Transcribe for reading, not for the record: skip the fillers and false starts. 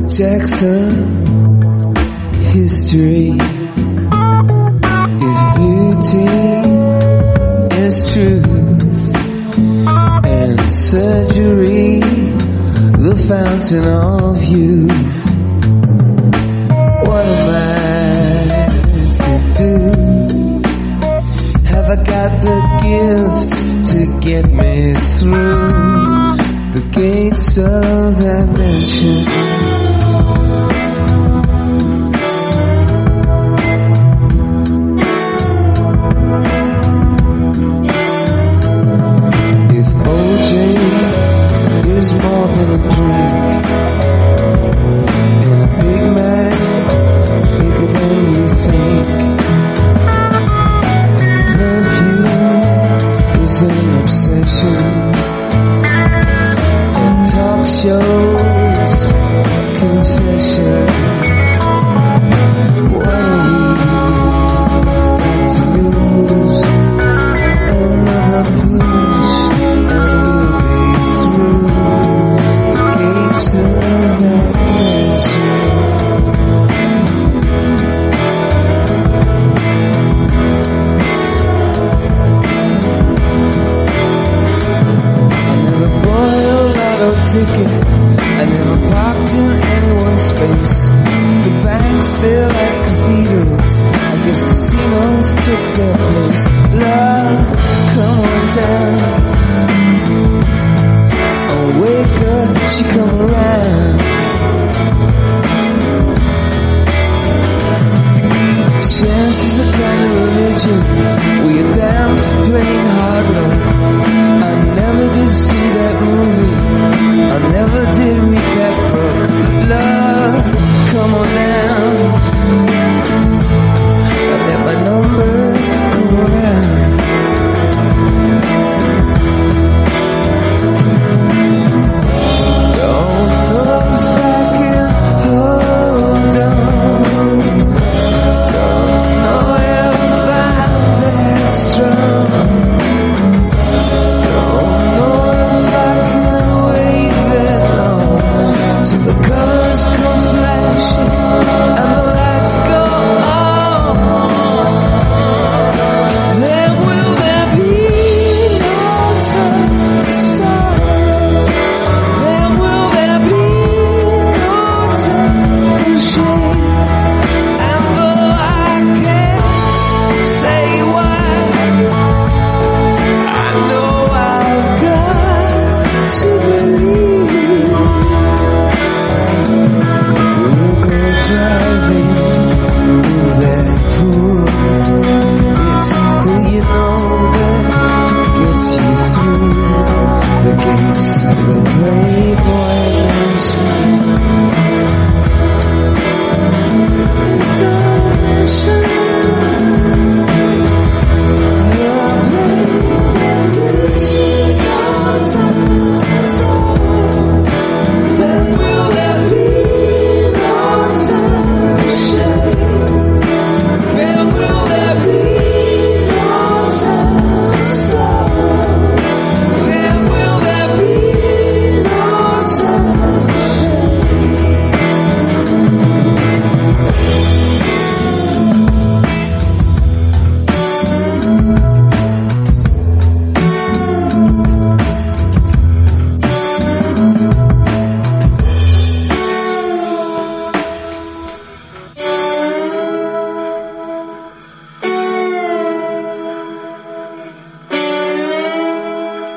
Jackson history. If beauty is truth and surgery the fountain of youth, what am I to do? Have I got the gift to get me through the gates of that mansion? More than a drink, and a big man, bigger than you think, and perfume is an obsession, and talk shows confession. What are we to lose? Another push, and we'll be through. Ticket. I never parked in anyone's space. The banks feel like cathedrals. I guess casinos took their place. Love, come on down. Oh, wake up, she come around. Chances are kind of religion. We are down for playing hard luck. I never did see that movie. I never did read that book. Love, come on now. I let my numbers come around. Don't know if I can hold on. Don't know if I'm that strong. Don't know if I can wait that long till the colors come flashing